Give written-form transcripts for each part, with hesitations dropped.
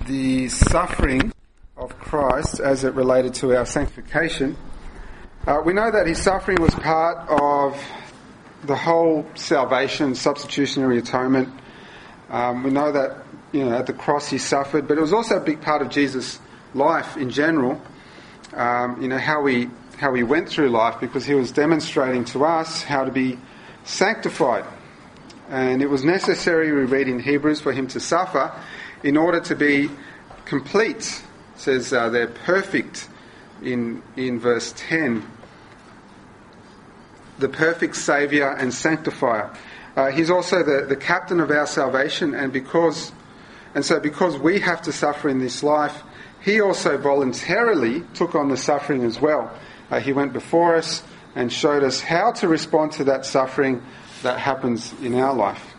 the suffering of Christ as it related to our sanctification, we know that his suffering was part of the whole salvation, substitutionary atonement. We know that, at the cross he suffered, but it was also a big part of Jesus' life in general. How he went through life, because he was demonstrating to us how to be sanctified. And it was necessary, we read in Hebrews, for him to suffer in order to be complete. It says they're perfect in verse 10. The perfect Saviour and Sanctifier. He's also the captain of our salvation, and because we have to suffer in this life, he also voluntarily took on the suffering as well. He went before us and showed us how to respond to that suffering that happens in our life.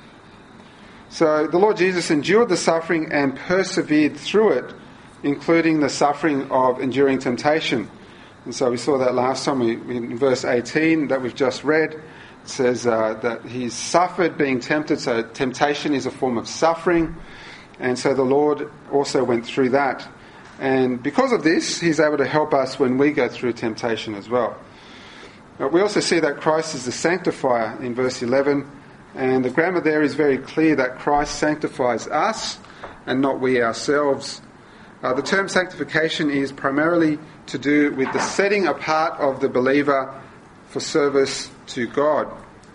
So the Lord Jesus endured the suffering and persevered through it, including the suffering of enduring temptation. And so we saw that last time in verse 18 that we've just read. It says that he suffered being tempted, so temptation is a form of suffering. And so the Lord also went through that. And because of this, he's able to help us when we go through temptation as well. We also see that Christ is the sanctifier in verse 11, and the grammar there is very clear that Christ sanctifies us and not we ourselves. The term sanctification is primarily to do with the setting apart of the believer for service to God,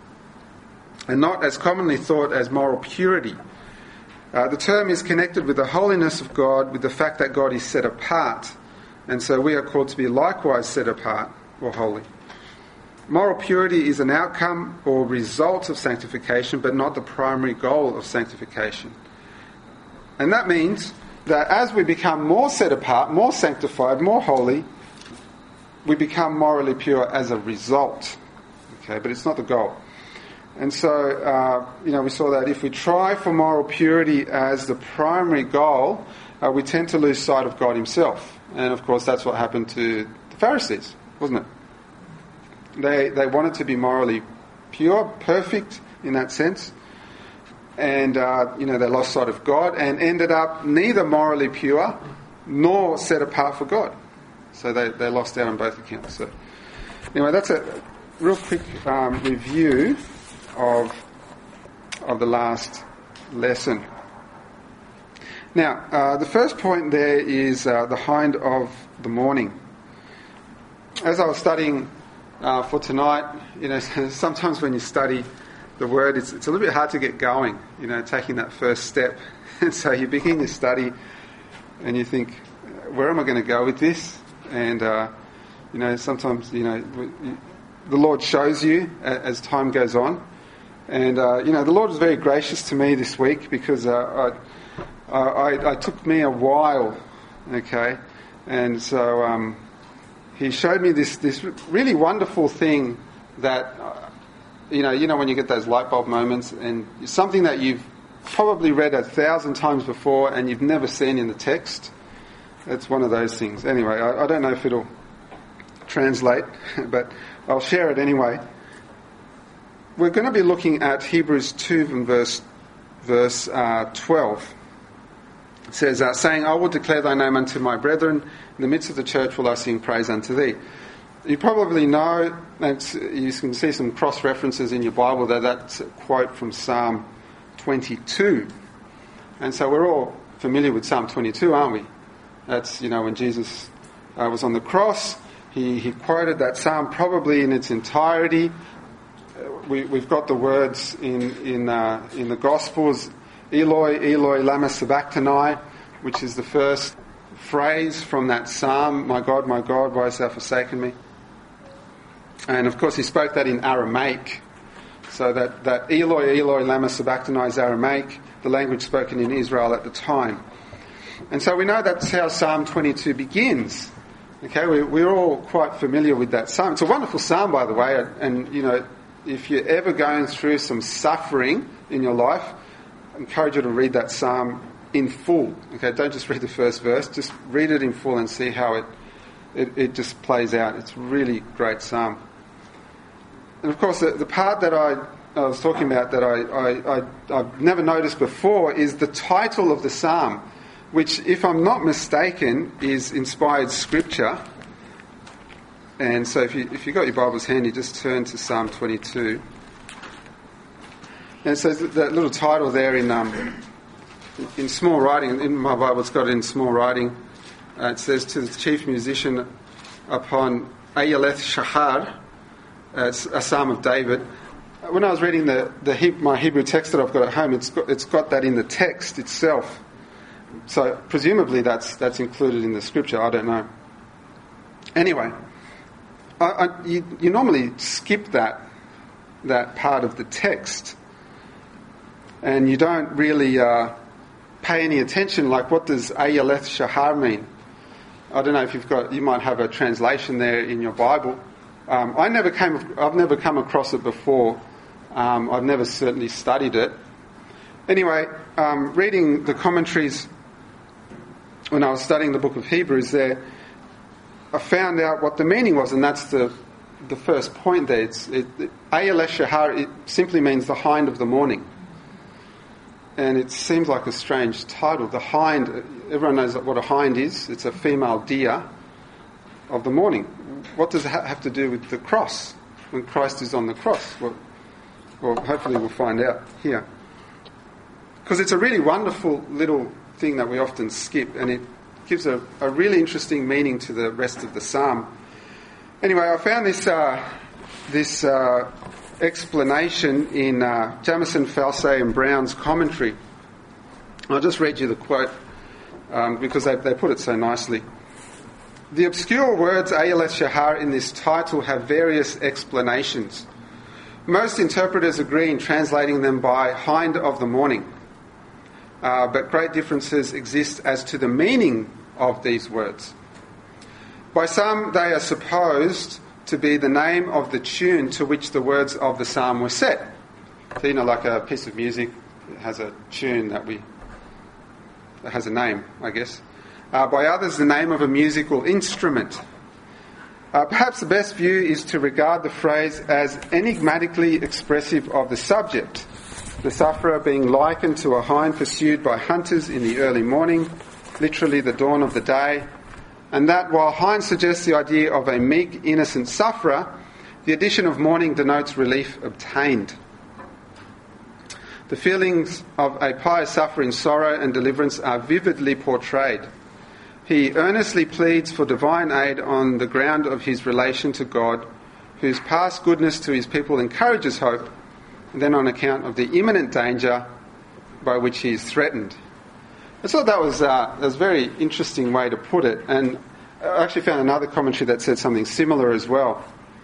and not as commonly thought as moral purity. The term is connected with the holiness of God, with the fact that God is set apart, and so we are called to be likewise set apart or holy. Moral purity is an outcome or result of sanctification, but not the primary goal of sanctification. And that means that as we become more set apart, more sanctified, more holy, we become morally pure as a result. Okay, but it's not the goal. And so, we saw that if we try for moral purity as the primary goal, we tend to lose sight of God himself. And of course, that's what happened to the Pharisees, wasn't it? They wanted to be morally pure, perfect in that sense. And, they lost sight of God and ended up neither morally pure nor set apart for God. So they lost out on both accounts. So, anyway, that's a real quick review of the last lesson. Now, the first point there is the hind of the morning. As I was studying for tonight, sometimes when you study the word, it's a little bit hard to get going, taking that first step. And so you begin your study and you think, where am I going to go with this? And, sometimes, the Lord shows you as time goes on. And, the Lord was very gracious to me this week because it took me a while, okay? And so he showed me this really wonderful thing that, when you get those light bulb moments and something that you've probably read 1,000 times before and you've never seen in the text. It's one of those things. Anyway, I don't know if it'll translate, but I'll share it anyway. We're going to be looking at Hebrews 2 and verse 12. It says, saying, I will declare thy name unto my brethren, in the midst of the church will I sing praise unto thee. You probably know, you can see some cross-references in your Bible there, that's a quote from Psalm 22. And so we're all familiar with Psalm 22, aren't we? That's, when Jesus was on the cross, he quoted that psalm probably in its entirety. We've got the words in the Gospels, Eloi, Eloi, lama sabachthani, which is the first phrase from that psalm, my God, why hast thou forsaken me? And of course he spoke that in Aramaic. So that Eloi, Eloi, lama sabachthani is Aramaic, the language spoken in Israel at the time. And so we know that's how Psalm 22 begins. Okay, we're all quite familiar with that psalm. It's a wonderful psalm, by the way, and if you're ever going through some suffering in your life, I encourage you to read that psalm in full. Okay, don't just read the first verse, just read it in full and see how it just plays out. It's a really great psalm. And of course, the part that I was talking about that I've never noticed before is the title of the psalm. which, if I'm not mistaken, is inspired scripture. And so if you've got your Bibles handy, just turn to Psalm 22. And it says that little title there in small writing, in my Bible it's got it in small writing. It says, to the chief musician upon Ayaleth Shahar. It's a Psalm of David. When I was reading my Hebrew text that I've got at home, it's got that in the text itself. So presumably that's included in the scripture. I don't know. Anyway, you normally skip that part of the text, and you don't really pay any attention. Like, what does Ayaleth Shahar mean? I don't know if you might have a translation there in your Bible. I've never come across it before. I've never certainly studied it. Anyway, reading the commentaries when I was studying the book of Hebrews there, I found out what the meaning was, and that's the first point there. Ayaleth Shahar, it simply means the hind of the morning. And it seems like a strange title. The hind, everyone knows what a hind is. It's a female deer of the morning. What does it have to do with the cross, when Christ is on the cross? Well, hopefully we'll find out here. Because it's a really wonderful little thing that we often skip, and it gives a really interesting meaning to the rest of the psalm. Anyway, I found this explanation in Jamison, Falsey and Brown's commentary. I'll just read you the quote because they put it so nicely. The obscure words Ayaleth Shahar in this title have various explanations. Most interpreters agree in translating them by hind of the morning, but great differences exist as to the meaning of these words. By some, they are supposed to be the name of the tune to which the words of the psalm were set. So, like a piece of music, it has a tune that has a name, I guess. By others, the name of a musical instrument. Perhaps the best view is to regard the phrase as enigmatically expressive of the subject, the sufferer being likened to a hind pursued by hunters in the early morning, literally the dawn of the day, and that while hind suggests the idea of a meek, innocent sufferer, the addition of morning denotes relief obtained. The feelings of a pious sufferer in sorrow and deliverance are vividly portrayed. He earnestly pleads for divine aid on the ground of his relation to God, whose past goodness to his people encourages hope, and then on account of the imminent danger by which he is threatened. I thought that was a very interesting way to put it, and I actually found another commentary that said something similar as well.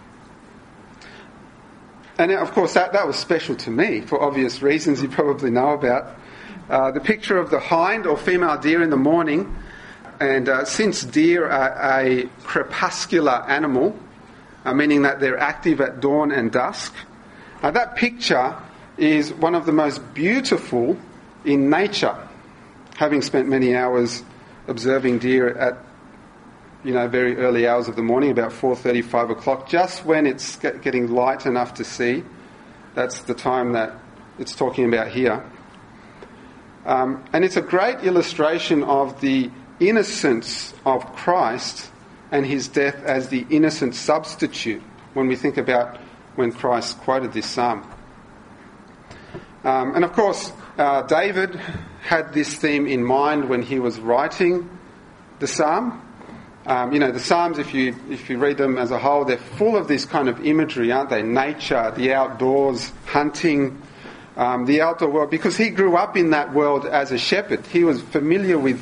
And of course that was special to me for obvious reasons you probably know about. The picture of the hind or female deer in the morning, and since deer are a crepuscular animal, meaning that they're active at dawn and dusk, that picture is one of the most beautiful in nature. Having spent many hours observing deer at very early hours of the morning, about 4:30, 5 o'clock, just when it's getting light enough to see. That's the time that it's talking about here. And it's a great illustration of the innocence of Christ and his death as the innocent substitute when we think about when Christ quoted this psalm. And of course, David had this theme in mind when he was writing the psalm. The Psalms, if you read them as a whole, they're full of this kind of imagery, aren't they? Nature, the outdoors, hunting, the outdoor world. Because he grew up in that world as a shepherd. He was familiar with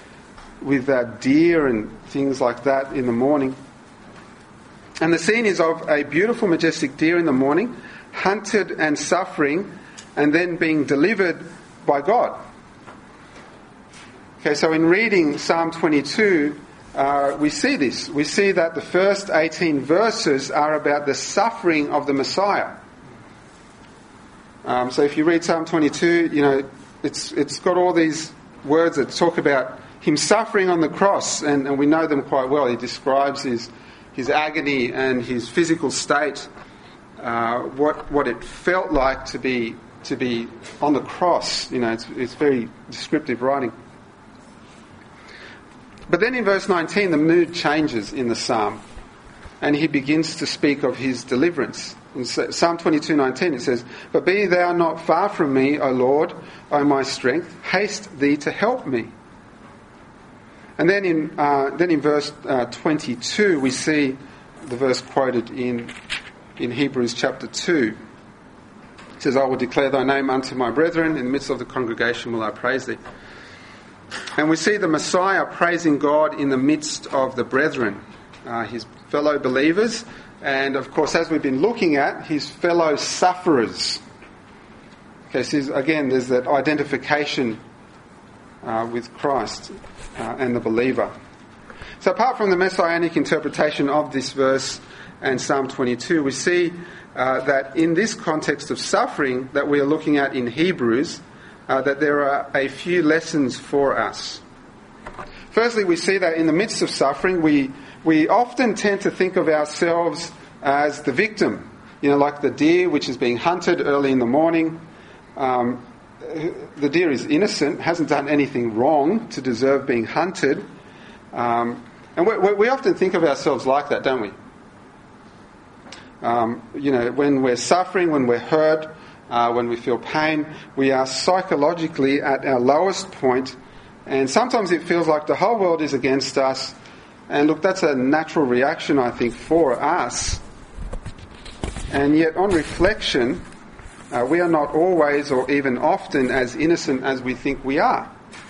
deer and things like that in the morning. And the scene is of a beautiful, majestic deer in the morning, hunted and suffering, and then being delivered by God. Okay, so in reading Psalm 22, we see this. We see that the first 18 verses are about the suffering of the Messiah. So if you read Psalm 22, it's got all these words that talk about him suffering on the cross, and we know them quite well. He describes his agony and his physical state, what it felt like to be on the cross. It's very descriptive writing. But then in verse 19, the mood changes in the psalm, and he begins to speak of his deliverance. In Psalm 22:19 it says, "But be thou not far from me, O Lord, O my strength, haste thee to help me." And then in verse 22 we see the verse quoted in Hebrews chapter 2. It says, "I will declare thy name unto my brethren, in the midst of the congregation will I praise thee." And we see the Messiah praising God in the midst of the brethren, his fellow believers, and of course, as we've been looking at, his fellow sufferers. Okay, so again, there's that identification with Christ and the believer. So apart from the messianic interpretation of this verse and Psalm 22, we see that in this context of suffering that we are looking at in Hebrews, that there are a few lessons for us. Firstly, we see that in the midst of suffering, we often tend to think of ourselves as the victim. You know, like the deer which is being hunted early in the morning. The deer is innocent, hasn't done anything wrong to deserve being hunted. And we often think of ourselves like that, don't we? When we're suffering, when we're hurt, when we feel pain, we are psychologically at our lowest point, and sometimes it feels like the whole world is against us. And look, that's a natural reaction, I think, for us. And yet, on reflection, we are not always or even often as innocent as we think we are.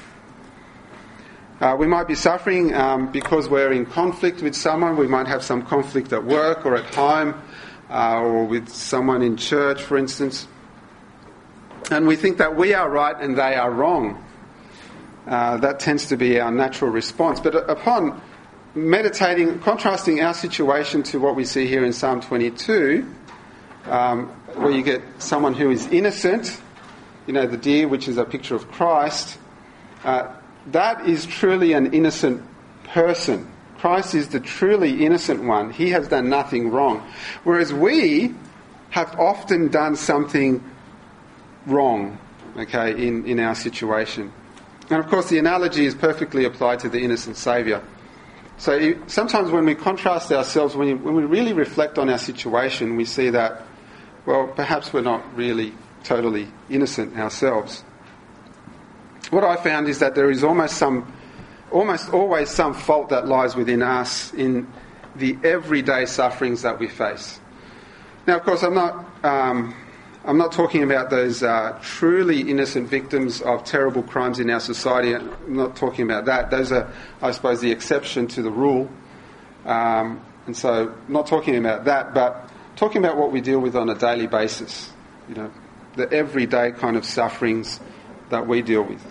We might be suffering because we're in conflict with someone. We might have some conflict at work or at home or with someone in church, for instance. And we think that we are right and they are wrong. That tends to be our natural response. But upon meditating, contrasting our situation to what we see here in Psalm 22, where you get someone who is innocent, the deer, which is a picture of Christ, that is truly an innocent person. Christ is the truly innocent one. He has done nothing wrong. Whereas we have often done something wrong, in our situation. And of course the analogy is perfectly applied to the innocent Saviour. So sometimes when we contrast ourselves, when we really reflect on our situation, we see that, well, perhaps we're not really totally innocent ourselves. What I found is that there is almost always some fault that lies within us in the everyday sufferings that we face. Now, of course, I'm not talking about those truly innocent victims of terrible crimes in our society. I'm not talking about that. Those are, I suppose, the exception to the rule. And so, not talking about that, but talking about what we deal with on a daily basis. The everyday kind of sufferings that we deal with.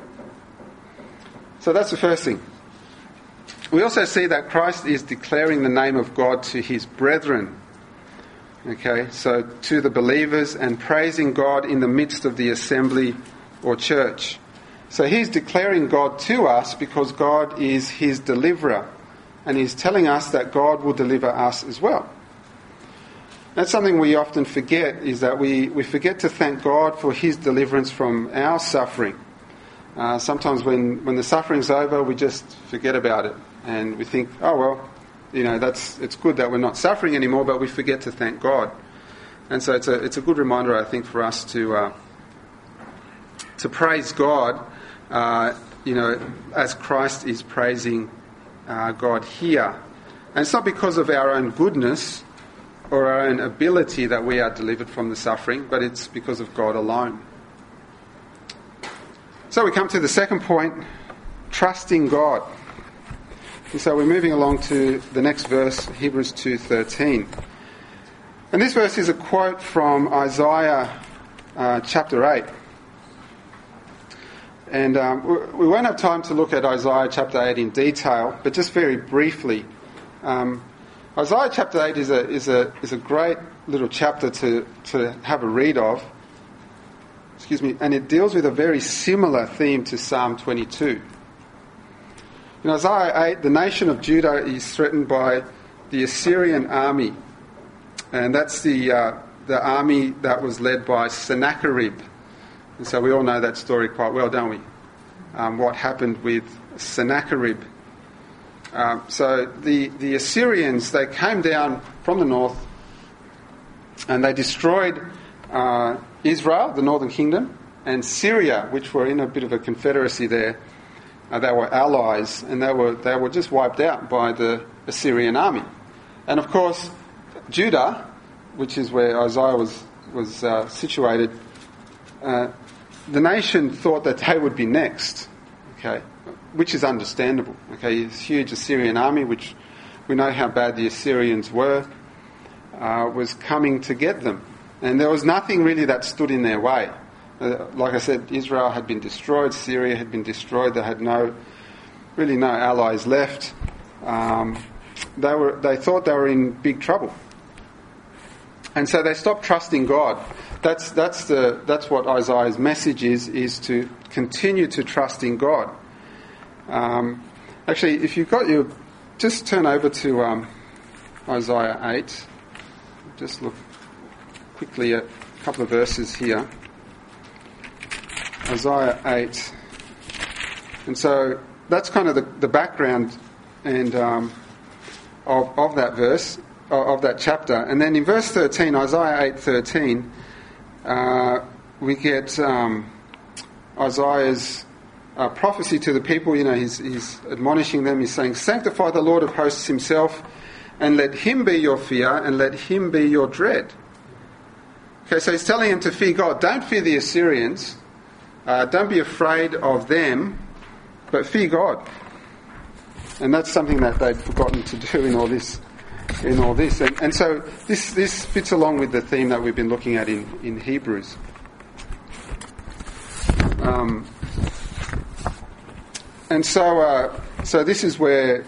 So that's the first thing. We also see that Christ is declaring the name of God to his brethren. Okay, so to the believers, and praising God in the midst of the assembly or church. So he's declaring God to us because God is his deliverer. And he's telling us that God will deliver us as well. That's something we often forget, is that we forget to thank God for his deliverance from our suffering. Sometimes when the suffering's over, we just forget about it. And we think, oh well, it's good that we're not suffering anymore, but we forget to thank God. And so it's a good reminder, I think, for us to praise God, as Christ is praising God here. And it's not because of our own goodness or our own ability that we are delivered from the suffering, but it's because of God alone. So we come to the second point, trusting God. And so we're moving along to the next verse, Hebrews 2:13. And this verse is a quote from Isaiah chapter 8. And we won't have time to look at Isaiah chapter 8 in detail, but just very briefly. Isaiah chapter 8 is a great little chapter to have a read of. And it deals with a very similar theme to Psalm 22. In Isaiah 8, the nation of Judah is threatened by the Assyrian army. And that's the army that was led by Sennacherib. And so we all know that story quite well, don't we? What happened with Sennacherib So the Assyrians, they came down from the north and they destroyed Israel, the northern kingdom, and Syria, which were in a bit of a confederacy there. They were allies, and they were just wiped out by the Assyrian army. And of course, Judah, which is where Isaiah was situated, the nation thought that they would be next, okay, which is understandable. Okay, this huge Assyrian army, which we know how bad the Assyrians were, was coming to get them. And there was nothing really that stood in their way. Like I said, Israel had been destroyed, Syria had been destroyed, they had no allies left. They thought they were in big trouble. And so they stopped trusting God. That's what Isaiah's message is to continue to trust in God. Actually, if you've got your, just turn over to Isaiah 8. Just look quickly at a couple of verses here. Isaiah 8. And so that's kind of the background and of that verse, of that chapter. And then in verse 13, Isaiah 8:13, we get Isaiah's prophecy to the people. He's admonishing them. He's saying, "Sanctify the Lord of hosts himself, and let him be your fear, and let him be your dread." Okay, so he's telling them to fear God. Don't fear the Assyrians. Don't be afraid of them, but fear God. And that's something that they'd forgotten to do in all this. And so this fits along with the theme that we've been looking at in Hebrews. And so this is where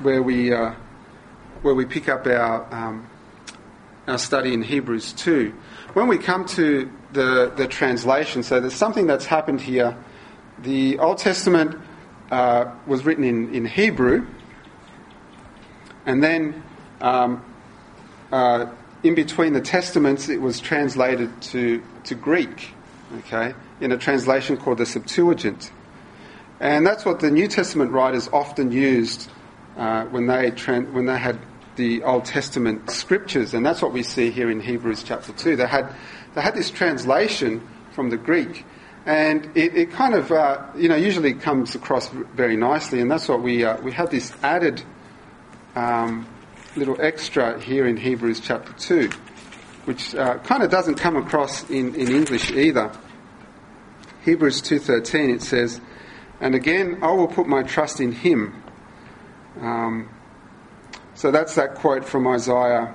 we pick up our study in Hebrews 2. When we come to the translation, so there's something that's happened here. The Old Testament was written in Hebrew, and then in between the Testaments it was translated to Greek, okay, in a translation called the Septuagint. And that's what the New Testament writers often used when they had the Old Testament scriptures, and that's what we see here in Hebrews chapter 2. They had this translation from the Greek, and it kind of usually comes across very nicely, and that's what we have this added little extra here in Hebrews chapter 2, which kind of doesn't come across in English either. Hebrews 2:13, it says, "And again I will put my trust in him." So that's that quote from Isaiah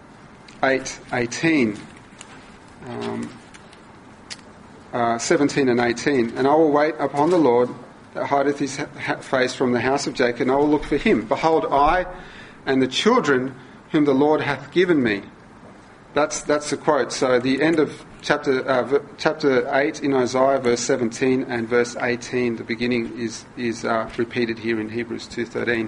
8:18, 17 and 18. "And I will wait upon the Lord that hideth his face from the house of Jacob, and I will look for him. Behold, I and the children whom the Lord hath given me." That's the quote. So the end of chapter 8 in Isaiah, verse 17, and verse 18, the beginning is repeated here in Hebrews 2:13.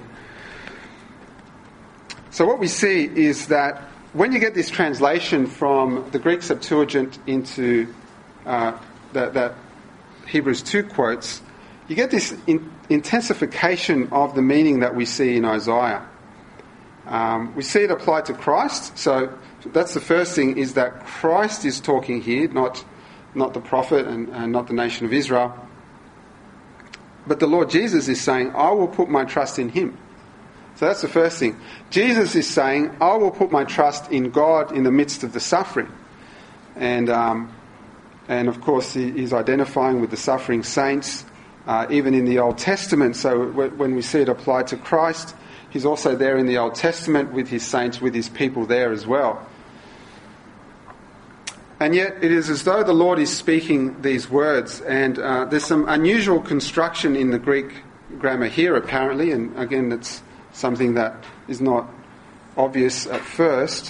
So what we see is that when you get this translation from the Greek Septuagint into that Hebrews 2 quotes, you get this intensification of the meaning that we see in Isaiah. We see it applied to Christ. So that's the first thing, is that Christ is talking here, not the prophet and not the nation of Israel. But the Lord Jesus is saying, "I will put my trust in him." So that's the first thing. Jesus is saying, "I will put my trust in God in the midst of the suffering." And of course he's identifying with the suffering saints, even in the Old Testament. So when we see it applied to Christ, he's also there in the Old Testament with his saints, with his people there as well. And yet it is as though the Lord is speaking these words, and there's some unusual construction in the Greek grammar here apparently, and again it's something that is not obvious at first.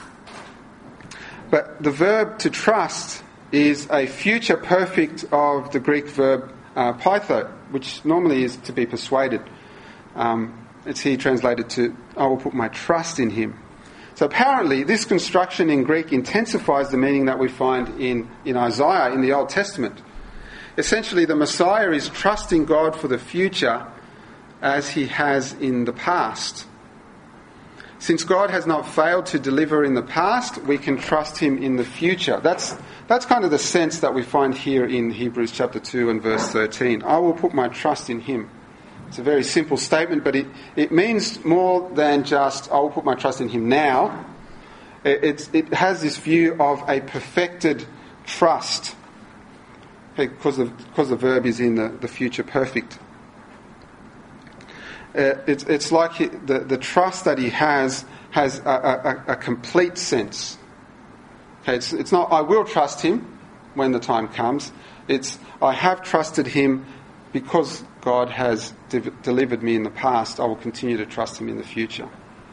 But the verb to trust is a future perfect of the Greek verb pytho, which normally is to be persuaded. It's here translated to, "I will put my trust in him." So apparently this construction in Greek intensifies the meaning that we find in Isaiah in the Old Testament. Essentially the Messiah is trusting God for the future as he has in the past. Since God has not failed to deliver in the past, we can trust him in the future. That's kind of the sense that we find here in Hebrews chapter 2 and verse 13. I will put my trust in him. It's a very simple statement, but it means more than just, I will put my trust in him now. It has this view of a perfected trust, because the verb is in the future perfect. It's like the trust that he has a complete sense. Okay, it's not, I will trust him when the time comes. It's, I have trusted him because God has delivered me in the past. I will continue to trust him in the future.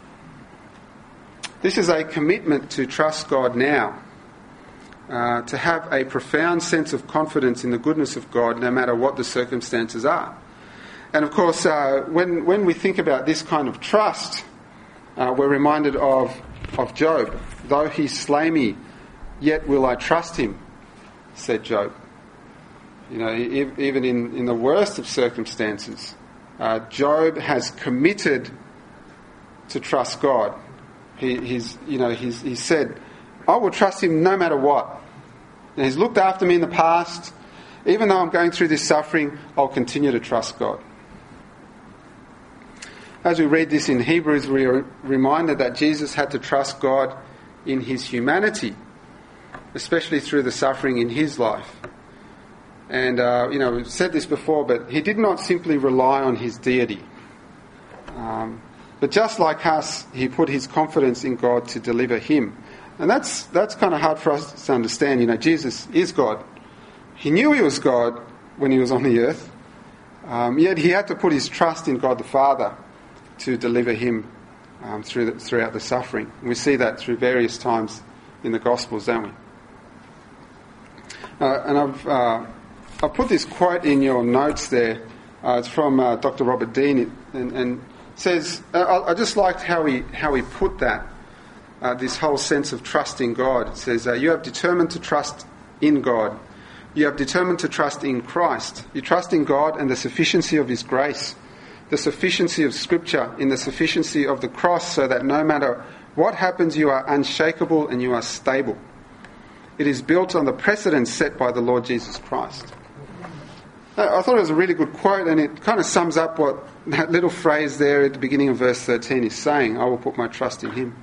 This is a commitment to trust God now, to have a profound sense of confidence in the goodness of God no matter what the circumstances are. And of course, when we think about this kind of trust, we're reminded of Job. Though he slay me, yet will I trust him, said Job. You know, even in the worst of circumstances, Job has committed to trust God. He said, I will trust him no matter what. And he's looked after me in the past. Even though I'm going through this suffering, I'll continue to trust God. As we read this in Hebrews, we are reminded that Jesus had to trust God in his humanity, especially through the suffering in his life. And, we've said this before, but he did not simply rely on his deity. But just like us, he put his confidence in God to deliver him. And that's kind of hard for us to understand. You know, Jesus is God. He knew he was God when he was on the earth. Yet he had to put his trust in God the Father to deliver him throughout the suffering. And we see that through various times in the Gospels, don't we? And I've put this quote in your notes there. It's from Dr. Robert Dean, and says, I just liked how he put that, this whole sense of trusting God. It says, you have determined to trust in God. You have determined to trust in Christ. You trust in God and the sufficiency of his grace, the sufficiency of Scripture, in the sufficiency of the cross, so that no matter what happens, you are unshakable and you are stable. It is built on the precedents set by the Lord Jesus Christ. I thought it was a really good quote, and it kind of sums up what that little phrase there at the beginning of verse 13 is saying. I will put my trust in him.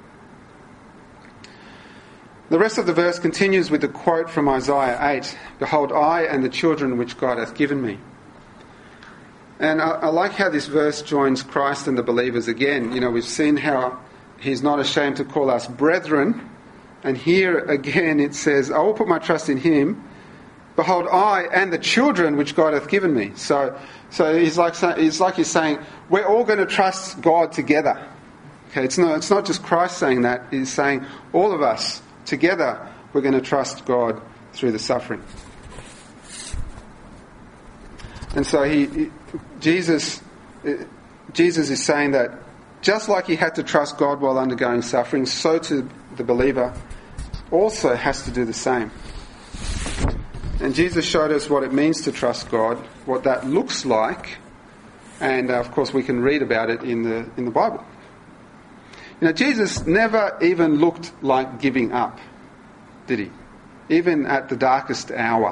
The rest of the verse continues with the quote from Isaiah 8. Behold, I and the children which God hath given me. And I like how this verse joins Christ and the believers again. You know, we've seen how he's not ashamed to call us brethren. And here again it says, I will put my trust in him. Behold, I and the children which God hath given me. So he's like he's saying, we're all going to trust God together. Okay, it's not just Christ saying that. He's saying all of us together, we're going to trust God through the suffering. And so Jesus is saying that just like he had to trust God while undergoing suffering, so too the believer also has to do the same. And Jesus showed us what it means to trust God, what that looks like, and of course we can read about it in the Bible. You know, Jesus never even looked like giving up, did he? Even at the darkest hour.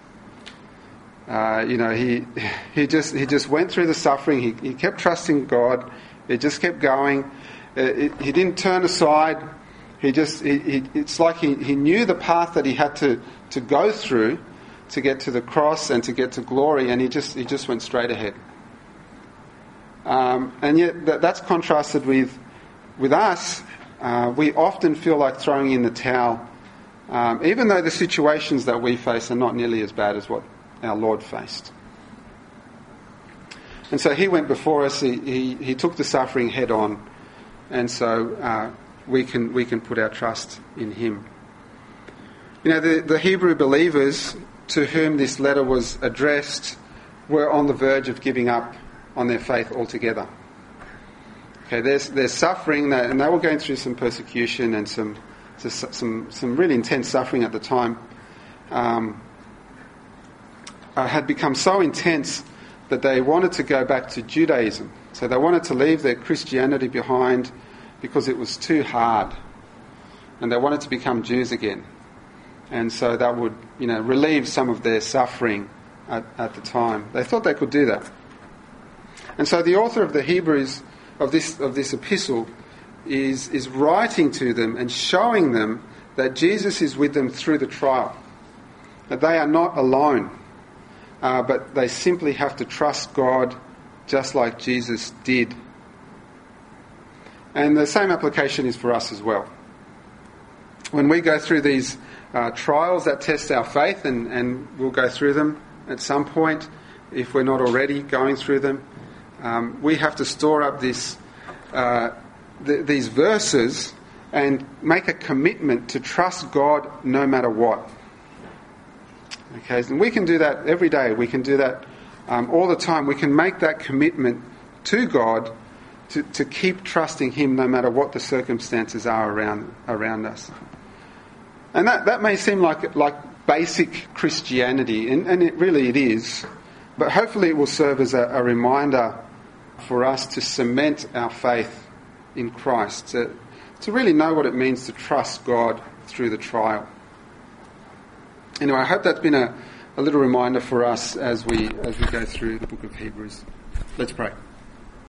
He just went through the suffering. He kept trusting God. It just kept going. He didn't turn aside. It's like he knew the path that he had to go through to get to the cross and to get to glory, and he just went straight ahead. And yet that's contrasted with us. We often feel like throwing in the towel, even though the situations that we face are not nearly as bad as what our Lord faced. And so he went before us. He took the suffering head on, and so we can put our trust in him. You know, the Hebrew believers to whom this letter was addressed were on the verge of giving up on their faith altogether. Okay, there's suffering, and they were going through some persecution and some really intense suffering at the time. Had become so intense that they wanted to go back to Judaism. So they wanted to leave their Christianity behind because it was too hard. And they wanted to become Jews again. And so that would, relieve some of their suffering at the time. They thought they could do that. And so the author of the Hebrews, of this epistle, is writing to them and showing them that Jesus is with them through the trial. That they are not alone, but they simply have to trust God just like Jesus did. And the same application is for us as well. When we go through these trials that test our faith, and we'll go through them at some point if we're not already going through them, we have to store up these verses and make a commitment to trust God no matter what. Okay, and we can do that every day. We can do that all the time. We can make that commitment to God to keep trusting Him no matter what the circumstances are around us. And that may seem like basic Christianity, and it really is. But hopefully it will serve as a reminder for us to cement our faith in Christ, to really know what it means to trust God through the trial. Anyway, I hope that's been a little reminder for us as we go through the book of Hebrews. Let's pray.